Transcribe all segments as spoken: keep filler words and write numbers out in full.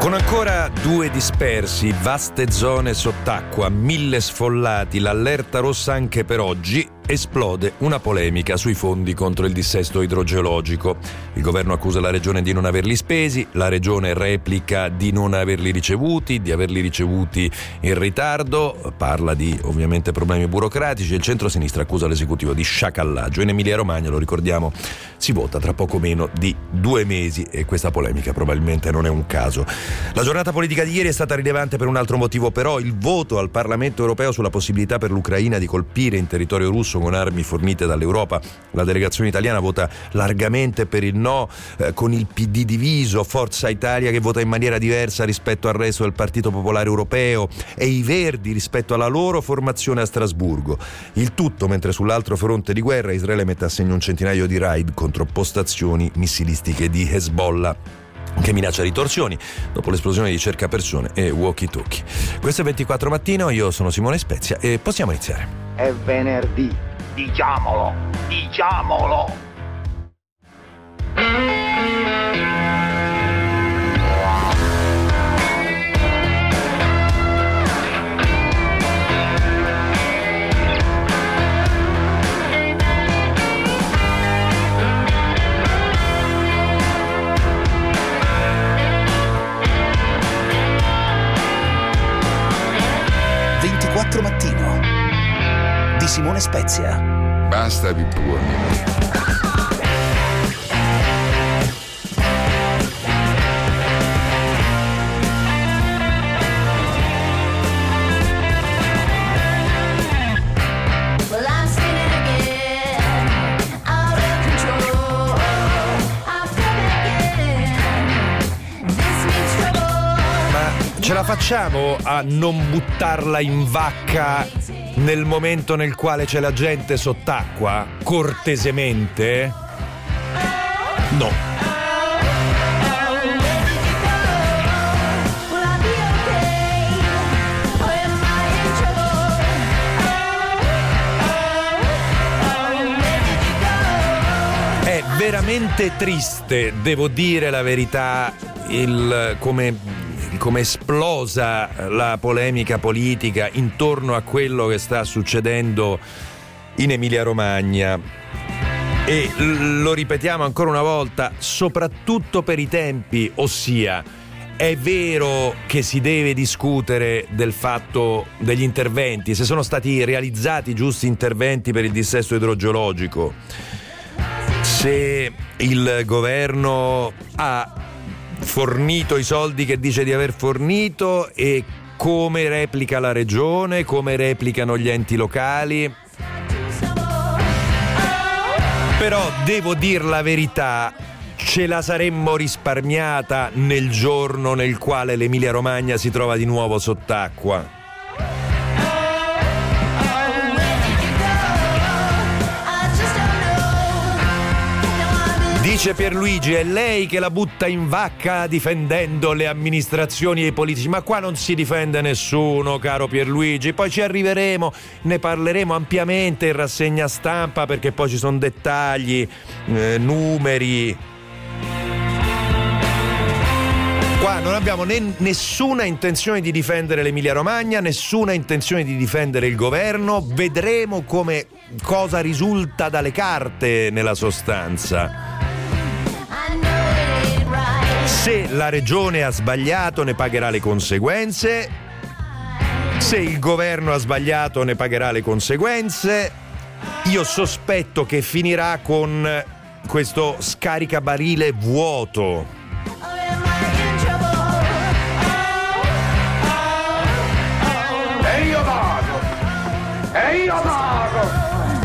Con ancora due dispersi, vaste zone sott'acqua, mille sfollati, l'allerta rossa anche per oggi, esplode una polemica sui fondi contro il dissesto idrogeologico. Il governo accusa la regione di non averli spesi, la regione replica di non averli ricevuti, di averli ricevuti in ritardo, parla di ovviamente problemi burocratici e il centro-sinistra accusa l'esecutivo di sciacallaggio. In Emilia-Romagna, lo ricordiamo, si vota tra poco meno di due mesi e questa polemica probabilmente non è un caso. La giornata politica di ieri è stata rilevante per un altro motivo, però: il voto al Parlamento europeo sulla possibilità per l'Ucraina di colpire in territorio russo con armi fornite dall'Europa. La delegazione italiana vota largamente per il no, eh, con il P D diviso, Forza Italia che vota in maniera diversa rispetto al resto del Partito Popolare Europeo e i Verdi rispetto alla loro formazione a Strasburgo. Il tutto mentre sull'altro fronte di guerra Israele mette a segno un centinaio di raid contro postazioni missilistiche di Hezbollah, che minaccia ritorsioni dopo l'esplosione di cercapersone e walkie-talkie. Questo è ventiquattro Mattino, io sono Simone Spezia e possiamo iniziare. È venerdì, diciamolo, diciamolo! ventiquattro Mattino di Simone Spezia. Basta pippuoni. Ce la facciamo a non buttarla in vacca nel momento nel quale c'è la gente sott'acqua? Cortesemente? No. È veramente triste, devo dire la verità, il come come esplosa la polemica politica intorno a quello che sta succedendo in Emilia-Romagna. E lo ripetiamo ancora una volta, soprattutto per i tempi, ossia è vero che si deve discutere del fatto degli interventi, se sono stati realizzati giusti interventi per il dissesto idrogeologico, se il governo ha fornito i soldi che dice di aver fornito e come replica la regione, come replicano gli enti locali. Però devo dir la verità, ce la saremmo risparmiata nel giorno nel quale l'Emilia Romagna si trova di nuovo sott'acqua. Dice Pierluigi, è lei che la butta in vacca difendendo le amministrazioni e i politici. Ma qua non si difende nessuno, caro Pierluigi. Poi ci arriveremo, ne parleremo ampiamente in rassegna stampa, perché poi ci sono dettagli, eh, numeri. Qua non abbiamo né, nessuna intenzione di difendere l'Emilia Romagna, nessuna intenzione di difendere il governo. Vedremo come cosa risulta dalle carte nella sostanza. Se la regione ha sbagliato ne pagherà le conseguenze, se il governo ha sbagliato ne pagherà le conseguenze. Io sospetto che finirà con questo scaricabarile vuoto. E io vado! E io vado!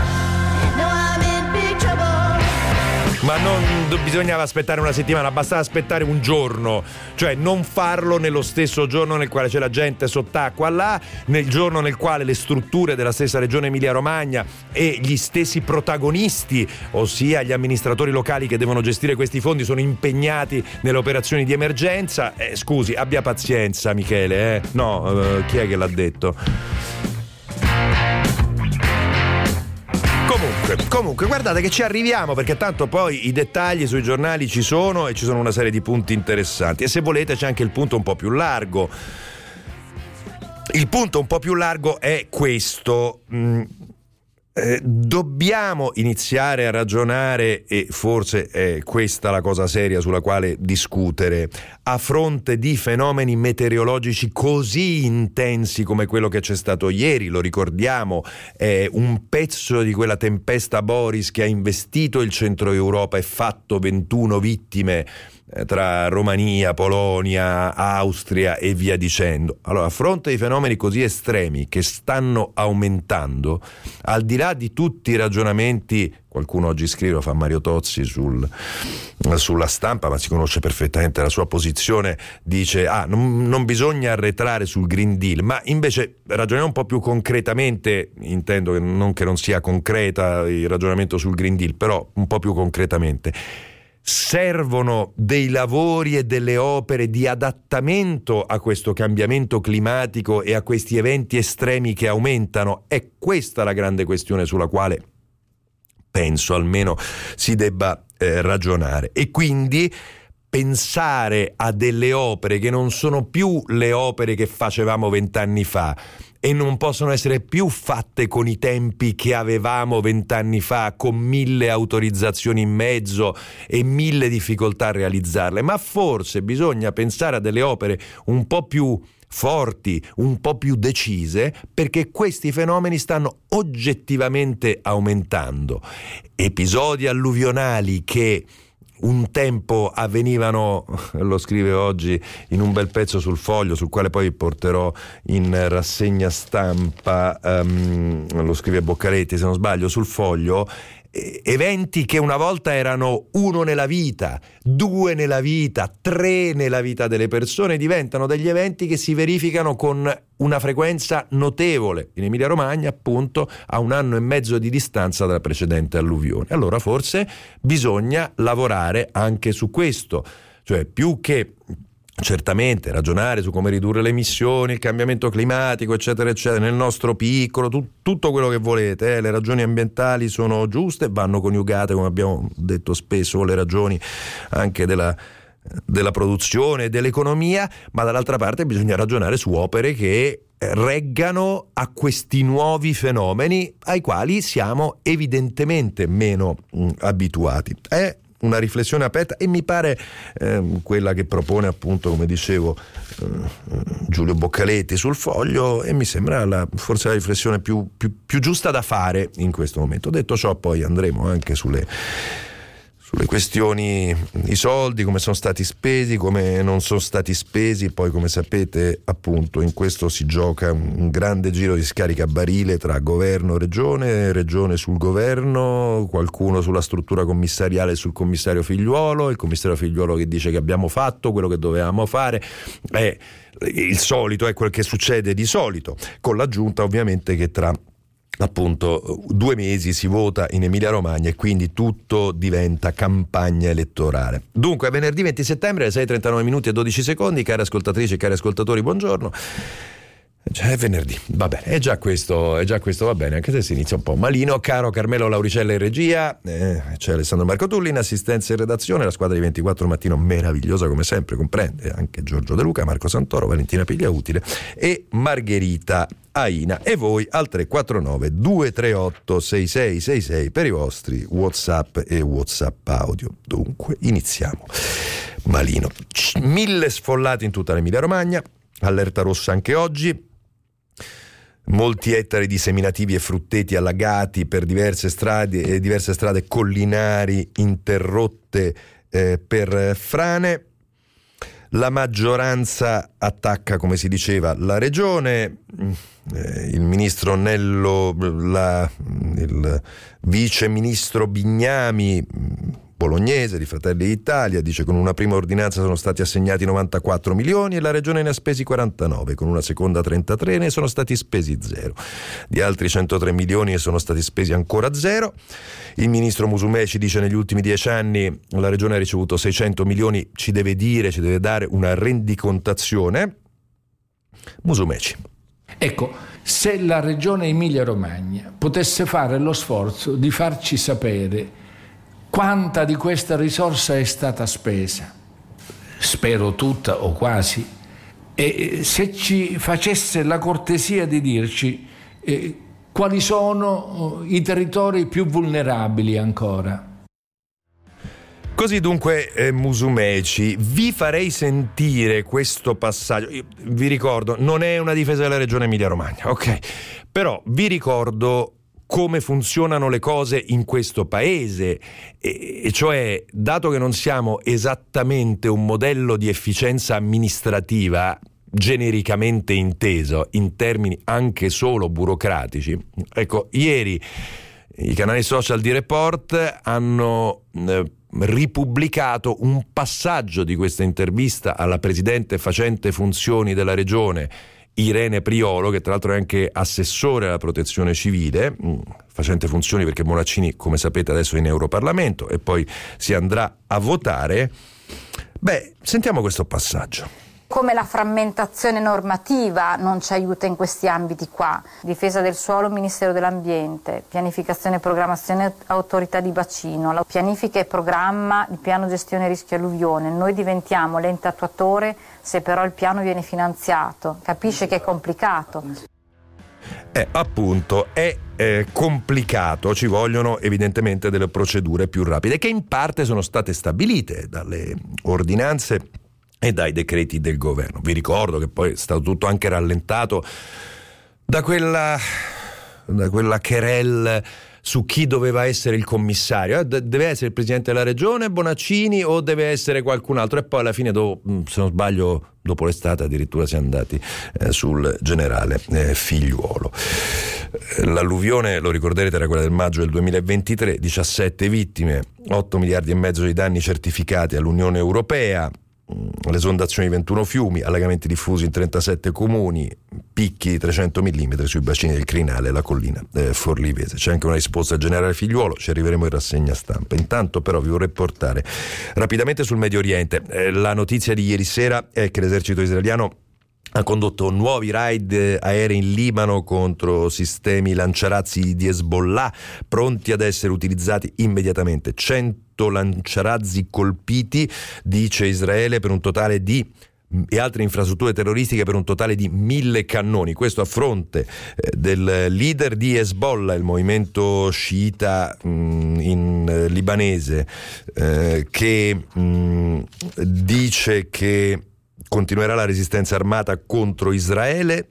Ma non bisognava aspettare una settimana, bastava aspettare un giorno, cioè non farlo nello stesso giorno nel quale c'è la gente sott'acqua là, nel giorno nel quale le strutture della stessa regione Emilia-Romagna e gli stessi protagonisti, ossia gli amministratori locali che devono gestire questi fondi, sono impegnati nelle operazioni di emergenza. Eh, scusi, abbia pazienza Michele, eh? No, uh, chi è che l'ha detto? Comunque, Comunque guardate che ci arriviamo, perché tanto poi i dettagli sui giornali ci sono e ci sono una serie di punti interessanti, e se volete c'è anche il punto un po' più largo. Il punto un po' più largo è questo: mm, eh, dobbiamo iniziare a ragionare, e forse è questa la cosa seria sulla quale discutere, a fronte di fenomeni meteorologici così intensi come quello che c'è stato ieri. Lo ricordiamo, è un pezzo di quella tempesta Boris che ha investito il centro Europa e fatto ventuno vittime tra Romania, Polonia, Austria e via dicendo. Allora, a fronte di fenomeni così estremi che stanno aumentando, al di là di tutti i ragionamenti, qualcuno oggi scrive, lo fa Mario Tozzi sul, sulla Stampa, ma si conosce perfettamente la sua posizione, dice ah non, non bisogna arretrare sul Green Deal, ma invece ragioniamo un po' più concretamente, intendo che non che non sia concreta il ragionamento sul Green Deal, però un po' più concretamente. Servono dei lavori e delle opere di adattamento a questo cambiamento climatico e a questi eventi estremi che aumentano? È questa la grande questione sulla quale penso almeno si debba eh, ragionare, e quindi pensare a delle opere che non sono più le opere che facevamo vent'anni fa e non possono essere più fatte con i tempi che avevamo vent'anni fa, con mille autorizzazioni in mezzo e mille difficoltà a realizzarle, ma forse bisogna pensare a delle opere un po' più forti, un po' più decise, perché questi fenomeni stanno oggettivamente aumentando. Episodi alluvionali che un tempo avvenivano, lo scrive oggi in un bel pezzo sul Foglio, sul quale poi porterò in rassegna stampa, um, lo scrive Boccaletti se non sbaglio, sul Foglio, eventi che una volta erano uno nella vita, due nella vita, tre nella vita delle persone, diventano degli eventi che si verificano con una frequenza notevole. In Emilia Romagna, appunto, a un anno e mezzo di distanza dalla precedente alluvione. Allora forse bisogna lavorare anche su questo, cioè più che certamente ragionare su come ridurre le emissioni, il cambiamento climatico, eccetera eccetera, nel nostro piccolo, tu, tutto quello che volete, eh, le ragioni ambientali sono giuste, vanno coniugate, come abbiamo detto spesso, con le ragioni anche della della produzione e dell'economia, ma dall'altra parte bisogna ragionare su opere che reggano a questi nuovi fenomeni ai quali siamo evidentemente meno mh, abituati. È una riflessione aperta e mi pare eh, quella che propone, appunto, come dicevo, eh, Giulio Boccaletti sul Foglio, e mi sembra la, forse la riflessione più, più, più giusta da fare in questo momento. Detto ciò, poi andremo anche sulle le questioni, i soldi, come sono stati spesi, come non sono stati spesi. Poi, come sapete, appunto, in questo si gioca un grande giro di scaricabarile tra governo e regione, regione sul governo, qualcuno sulla struttura commissariale sul commissario Figliuolo, il commissario Figliuolo che dice che abbiamo fatto quello che dovevamo fare. È il solito, è quel che succede di solito, con l'aggiunta ovviamente che tra appunto due mesi si vota in Emilia Romagna e quindi tutto diventa campagna elettorale. Dunque, è venerdì venti settembre alle sei e trentanove minuti e dodici secondi, cari ascoltatrici e cari ascoltatori, buongiorno. È venerdì, va bene, è già questo, è già questo va bene, anche se si inizia un po' malino. Caro Carmelo Lauricella in regia, eh, c'è Alessandro Marcotulli in assistenza e redazione, la squadra di ventiquattro Mattino meravigliosa come sempre, comprende anche Giorgio De Luca, Marco Santoro, Valentina Pigliautile e Margherita Aina, e voi al tre quattro nove due tre otto sei sei sei sei per i vostri WhatsApp e WhatsApp audio. Dunque iniziamo. Malino, mille sfollati in tutta l'Emilia Romagna, allerta rossa anche oggi. Molti ettari di seminativi e frutteti allagati per diverse strade e diverse strade collinari interrotte eh, per frane. La maggioranza attacca, come si diceva, la regione. Eh, il ministro Nello, la, il vice ministro Bignami, bolognese di Fratelli d'Italia, dice: con una prima ordinanza sono stati assegnati novantaquattro milioni e la regione ne ha spesi quarantanove, con una seconda trentatré, ne sono stati spesi zero. Di altri centotré milioni ne sono stati spesi ancora zero. Il ministro Musumeci dice: negli ultimi dieci anni la regione ha ricevuto seicento milioni, ci deve dire, ci deve dare una rendicontazione. Musumeci. Ecco, se la Regione Emilia-Romagna potesse fare lo sforzo di farci sapere quanta di questa risorsa è stata spesa, spero tutta o quasi, e se ci facesse la cortesia di dirci eh, quali sono i territori più vulnerabili ancora. Così dunque eh, Musumeci, vi farei sentire questo passaggio. Io vi ricordo, non è una difesa della Regione Emilia-Romagna, ok? Però vi ricordo come funzionano le cose in questo paese, e, e cioè, dato che non siamo esattamente un modello di efficienza amministrativa genericamente inteso in termini anche solo burocratici, ecco, ieri i canali social di Report hanno eh, ripubblicato un passaggio di questa intervista alla presidente facente funzioni della regione Irene Priolo, che tra l'altro è anche assessore alla protezione civile, facente funzioni perché Bonaccini, come sapete, adesso è in Europarlamento e poi si andrà a votare. Beh, sentiamo questo passaggio. Come la frammentazione normativa non ci aiuta in questi ambiti qua. Difesa del suolo, Ministero dell'Ambiente, pianificazione e programmazione, autorità di bacino, la pianifica e programma il piano gestione rischio alluvione. Noi diventiamo l'ente attuatore se però il piano viene finanziato. Capisce che è complicato. Eh, appunto, è eh, complicato, ci vogliono evidentemente delle procedure più rapide che in parte sono state stabilite dalle ordinanze e dai decreti del governo. Vi ricordo che poi è stato tutto anche rallentato da quella da quella querelle su chi doveva essere il commissario. Eh, deve essere il presidente della regione Bonaccini o deve essere qualcun altro? E poi alla fine, dopo, se non sbaglio, dopo l'estate addirittura si è andati eh, sul generale eh, Figliuolo. L'alluvione, lo ricorderete, era quella del maggio del duemilaventitré, diciassette vittime, otto miliardi e mezzo di danni certificati all'Unione Europea, l'esondazione di ventuno fiumi, allagamenti diffusi in trentasette comuni, picchi di trecento millimetri sui bacini del Crinale e la collina eh, forlivese. C'è anche una risposta al generale Figliuolo, ci arriveremo in rassegna stampa. Intanto però vi vorrei portare rapidamente sul Medio Oriente. Eh, la notizia di ieri sera è che l'esercito israeliano ha condotto nuovi raid aerei in Libano contro sistemi lanciarazzi di Hezbollah pronti ad essere utilizzati immediatamente. cento lanciarazzi colpiti, dice Israele, per un totale di e altre infrastrutture terroristiche per un totale di mille cannoni. Questo a fronte eh, del leader di Hezbollah, il movimento sciita mh, in eh, libanese, eh, che mh, dice che continuerà la resistenza armata contro Israele,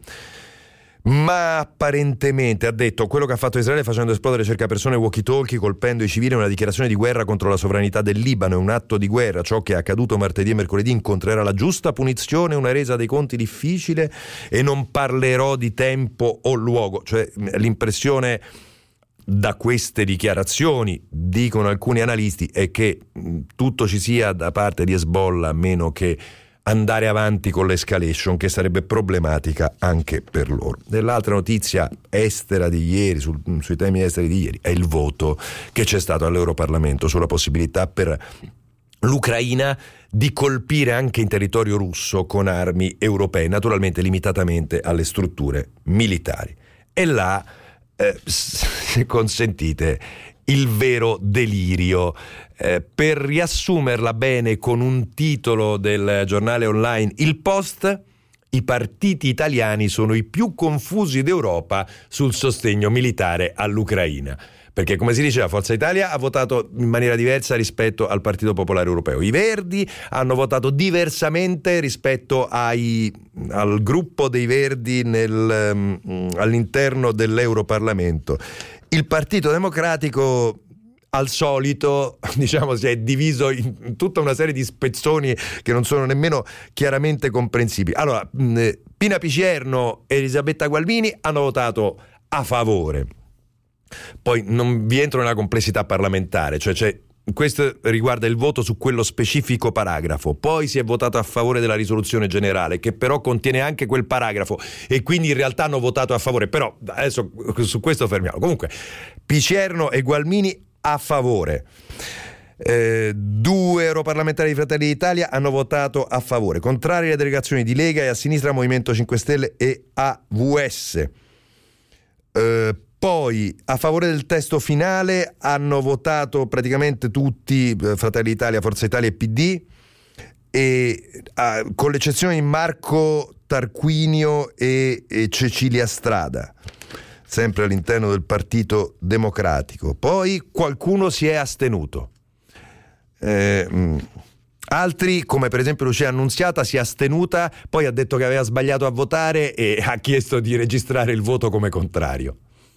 ma apparentemente ha detto quello che ha fatto Israele facendo esplodere cerca persone walkie-talkie, colpendo i civili, è una dichiarazione di guerra contro la sovranità del Libano, è un atto di guerra. Ciò che è accaduto martedì e mercoledì incontrerà la giusta punizione, una resa dei conti difficile, e non parlerò di tempo o luogo. Cioè, l'impressione da queste dichiarazioni, dicono alcuni analisti, è che tutto ci sia da parte di Hezbollah, meno che andare avanti con l'escalation, che sarebbe problematica anche per loro. E l'altra notizia estera di ieri, sul, sui temi esteri di ieri, è il voto che c'è stato all'Europarlamento sulla possibilità per l'Ucraina di colpire anche in territorio russo con armi europee, naturalmente limitatamente alle strutture militari. E là, eh, se consentite, il vero delirio. Eh, per riassumerla bene con un titolo del giornale online Il Post: i partiti italiani sono i più confusi d'Europa sul sostegno militare all'Ucraina. Perché, come si diceva, Forza Italia ha votato in maniera diversa rispetto al Partito Popolare Europeo. I Verdi hanno votato diversamente rispetto ai, al gruppo dei Verdi nel, um, all'interno dell'Europarlamento. Il Partito Democratico, al solito, diciamo, si è diviso in tutta una serie di spezzoni che non sono nemmeno chiaramente comprensibili. Allora, Pina Picierno e Elisabetta Gualmini hanno votato a favore. Poi non vi entro nella complessità parlamentare, cioè c'è questo riguarda il voto su quello specifico paragrafo. Poi si è votato a favore della risoluzione generale, che però contiene anche quel paragrafo, e quindi in realtà hanno votato a favore. Però adesso su questo fermiamo. Comunque, Picierno e Gualmini a favore. Eh, due europarlamentari di Fratelli d'Italia hanno votato a favore, contrari alle delegazioni di Lega e a sinistra Movimento cinque Stelle e A V S. Eh, poi a favore del testo finale hanno votato praticamente tutti, eh, Fratelli d'Italia, Forza Italia e P D, e ah, con l'eccezione di Marco Tarquinio e, e Cecilia Strada, sempre all'interno del Partito Democratico. Poi qualcuno si è astenuto. Eh, altri, come per esempio Lucia Annunziata, si è astenuta, poi ha detto che aveva sbagliato a votare e ha chiesto di registrare il voto come contrario.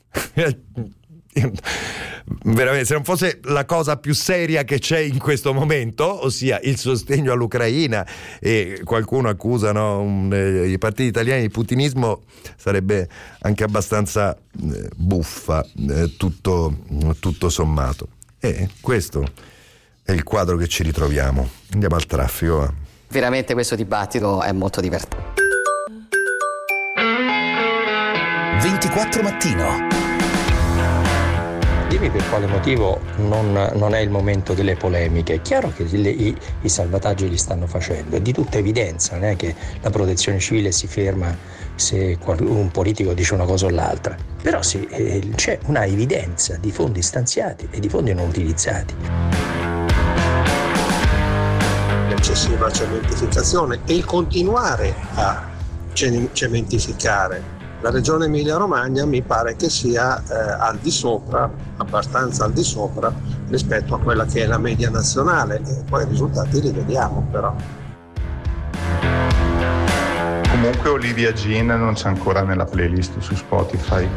Veramente, se non fosse la cosa più seria che c'è in questo momento, ossia il sostegno all'Ucraina, e qualcuno accusa, no, un, eh, i partiti italiani di putinismo, sarebbe anche abbastanza eh, buffa, eh, tutto, tutto sommato. E questo è il quadro che ci ritroviamo. Andiamo al traffico. Va. Veramente questo dibattito è molto divertente. ventiquattro Mattino. Dimmi per quale motivo non, non è il momento delle polemiche. È chiaro che le, i, i salvataggi li stanno facendo, è di tutta evidenza, non è che la protezione civile si ferma se un politico dice una cosa o l'altra, però sì, eh, c'è una evidenza di fondi stanziati e di fondi non utilizzati. L'eccessiva cementificazione e il continuare a cementificare la regione Emilia-Romagna mi pare che sia eh, al di sopra, abbastanza al di sopra rispetto a quella che è la media nazionale, e poi i risultati li vediamo però. Comunque Olivia Jean non c'è ancora nella playlist su Spotify.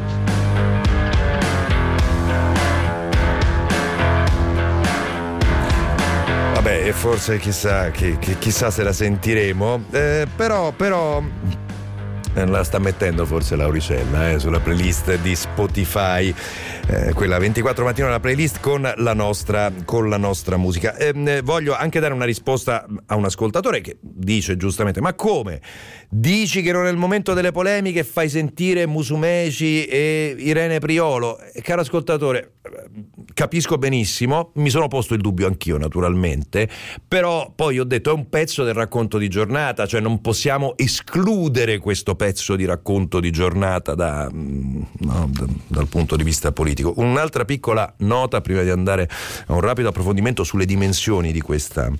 Vabbè, e forse chissà, che, che, chissà se la sentiremo, eh, però, però la sta mettendo forse Lauricella eh, sulla playlist di Spotify, eh, quella ventiquattro Mattino, la playlist con la nostra, con la nostra musica. Eh, voglio anche dare una risposta a un ascoltatore che dice giustamente: ma come? Dici che non è il momento delle polemiche, fai sentire Musumeci e Irene Priolo? Eh, caro ascoltatore, capisco benissimo, mi sono posto il dubbio anch'io naturalmente, però poi ho detto è un pezzo del racconto di giornata, cioè non possiamo escludere questo pezzo di racconto di giornata da, no, da, dal punto di vista politico. Un'altra piccola nota prima di andare a un rapido approfondimento sulle dimensioni di questa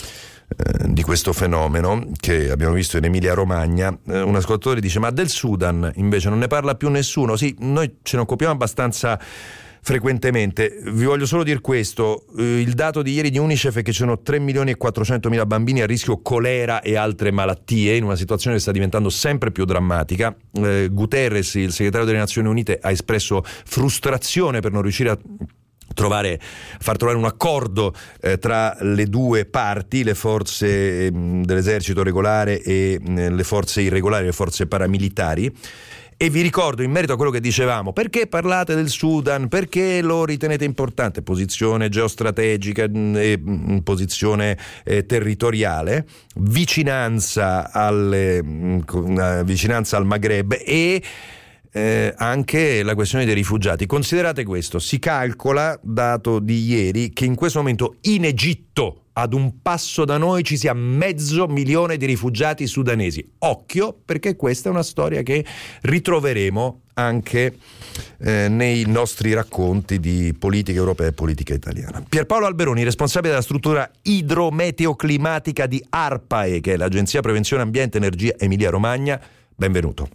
di questo fenomeno che abbiamo visto in Emilia Romagna. Un ascoltatore dice: ma del Sudan invece non ne parla più nessuno? Sì, noi ce ne occupiamo abbastanza frequentemente. Vi voglio solo dire questo: il dato di ieri di Unicef è che ci sono tre milioni e quattrocentomila bambini a rischio colera e altre malattie, in una situazione che sta diventando sempre più drammatica. eh, Guterres, il segretario delle Nazioni Unite, ha espresso frustrazione per non riuscire a trovare, far trovare un accordo eh, tra le due parti, le forze eh, dell'esercito regolare e eh, le forze irregolari, le forze paramilitari. E vi ricordo, in merito a quello che dicevamo, perché parlate del Sudan, perché lo ritenete importante, posizione geostrategica e posizione eh, territoriale, vicinanza, alle, mh, vicinanza al Maghreb e Eh, anche la questione dei rifugiati. Considerate questo: si calcola, dato di ieri, che in questo momento in Egitto, ad un passo da noi, ci sia mezzo milione di rifugiati sudanesi. Occhio, perché questa è una storia che ritroveremo anche eh, nei nostri racconti di politica europea e politica italiana. Pierpaolo Alberoni, responsabile della struttura idrometeoclimatica di ARPAE, che è l'Agenzia Prevenzione Ambiente Energia Emilia Romagna. Benvenuto.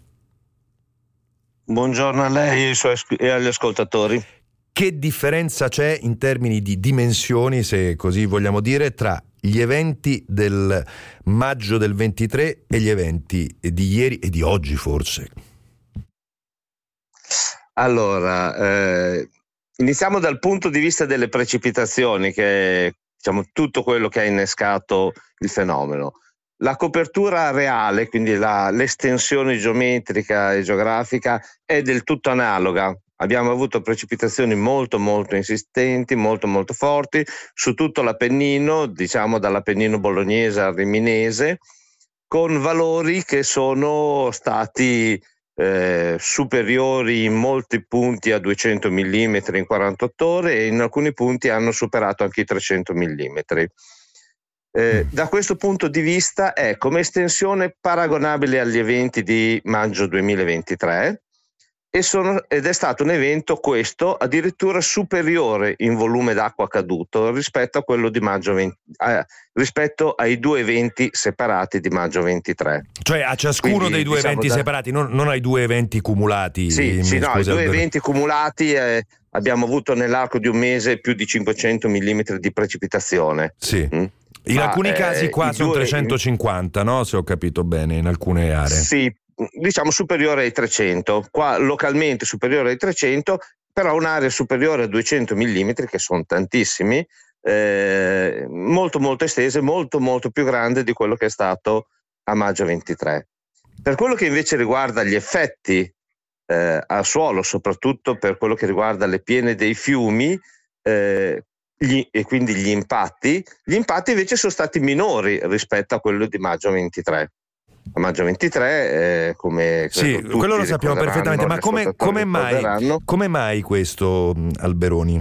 Buongiorno a lei e agli ascoltatori. Che differenza c'è in termini di dimensioni, se così vogliamo dire, tra gli eventi del maggio del ventitré e gli eventi di ieri e di oggi forse? Allora, eh, iniziamo dal punto di vista delle precipitazioni, che è, diciamo, tutto quello che ha innescato il fenomeno. La copertura reale, quindi la, l'estensione geometrica e geografica, è del tutto analoga. Abbiamo avuto precipitazioni molto molto insistenti, molto molto forti su tutto l'Appennino, diciamo dall'Appennino bolognese al riminese, con valori che sono stati eh, superiori in molti punti a duecento millimetri in quarantotto ore e in alcuni punti hanno superato anche i trecento millimetri. Eh, da questo punto di vista è come estensione paragonabile agli eventi di maggio duemilaventitré e sono, ed è stato un evento, questo, addirittura superiore in volume d'acqua caduto rispetto a quello di maggio venti, eh, rispetto ai due eventi separati di maggio ventitré. Cioè a ciascuno Quindi, dei due diciamo, eventi da... separati, non, non ai due eventi cumulati. Sì, sì no, ai due Alberto. eventi cumulati eh, abbiamo avuto nell'arco di un mese più di cinquecento millimetri di precipitazione. Sì. Mm? In Ma, alcuni casi qua eh, sono due... trecentocinquanta, no? Se ho capito bene, in alcune aree. Sì, diciamo superiore ai trecento, qua localmente superiore ai trecento, però un'area superiore a duecento millimetri, che sono tantissimi, eh, molto molto estese, molto molto più grande di quello che è stato a maggio ventitré. Per quello che invece riguarda gli effetti eh, al suolo, soprattutto per quello che riguarda le piene dei fiumi, eh, Gli, e quindi gli impatti, gli impatti invece sono stati minori rispetto a quello di maggio ventitré. A maggio ventitré, eh, come sì, quello lo sappiamo perfettamente, ma come, come, mai, come mai questo, Alberoni?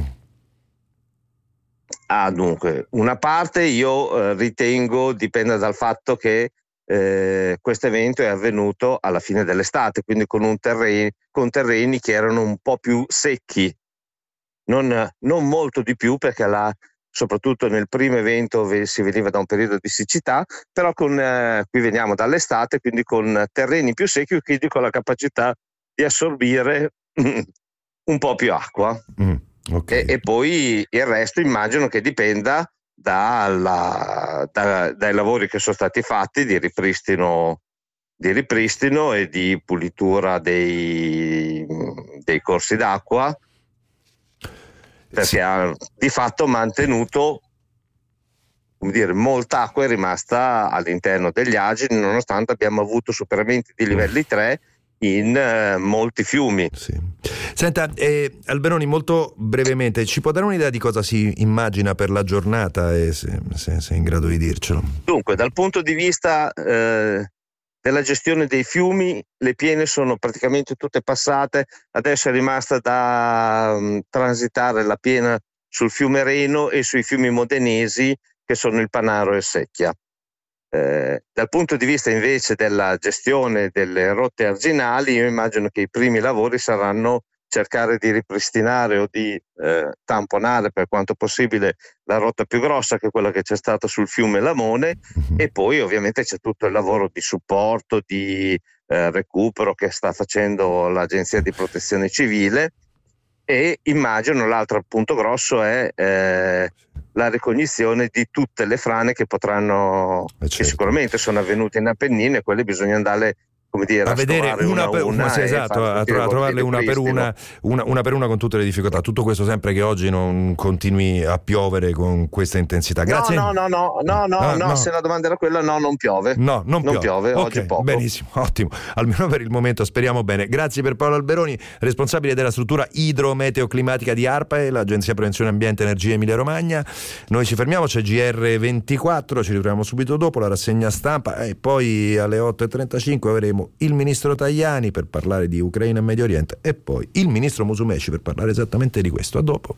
Ah, dunque, una parte io eh, ritengo dipenda dal fatto che eh, questo evento è avvenuto alla fine dell'estate, quindi con, un terreni, con terreni che erano un po' più secchi. Non, non molto di più, perché la, soprattutto nel primo evento si veniva da un periodo di siccità, però con, eh, qui veniamo dall'estate, quindi con terreni più secchi, quindi con la capacità di assorbire un po' più acqua. Mm, okay. e, e poi il resto immagino che dipenda dalla, da, dai lavori che sono stati fatti di ripristino, di ripristino e di pulitura dei, dei corsi d'acqua, perché sì. ha di fatto mantenuto, come dire, molta acqua è rimasta all'interno degli agini, nonostante abbiamo avuto superamenti di livelli tre in eh, molti fiumi. Sì. Senta, eh, Alberoni, molto brevemente, ci può dare un'idea di cosa si immagina per la giornata, e se, se, se è in grado di dircelo? Dunque, dal punto di vista eh, della gestione dei fiumi, le piene sono praticamente tutte passate, adesso è rimasta da um, transitare la piena sul fiume Reno e sui fiumi modenesi, che sono il Panaro e il Secchia. Eh, dal punto di vista invece della gestione delle rotte arginali, io immagino che i primi lavori saranno cercare di ripristinare o di eh, tamponare per quanto possibile la rotta più grossa, che è quella che c'è stata sul fiume Lamone, mm-hmm. e poi ovviamente c'è tutto il lavoro di supporto, di eh, recupero che sta facendo l'Agenzia di Protezione Civile, e immagino l'altro punto grosso è eh, la ricognizione di tutte le frane che potranno, certo. che sicuramente sono avvenute in Appennino, e quelle bisogna andare, come dire, a, a vedere una, una per una, sì, esatto, a, tro- a trovarle una per una, una, una per una con tutte le difficoltà. Tutto questo sempre che oggi non continui a piovere con questa intensità. Grazie. No, no, no, no, no, ah, no, no. Se la domanda era quella, no, non piove. No, non, non piove. piove okay, oggi poco. Benissimo, ottimo. Almeno per il momento speriamo bene. Grazie per Paolo Alberoni, responsabile della struttura idrometeoclimatica di ARPAE, l'Agenzia Prevenzione Ambiente e Energia Emilia Romagna. Noi ci fermiamo, c'è G R ventiquattro, ci ritroviamo subito dopo la rassegna stampa, e poi alle otto e trentacinque avremo il ministro Tajani per parlare di Ucraina e Medio Oriente, e poi il ministro Musumeci per parlare esattamente di questo. A dopo.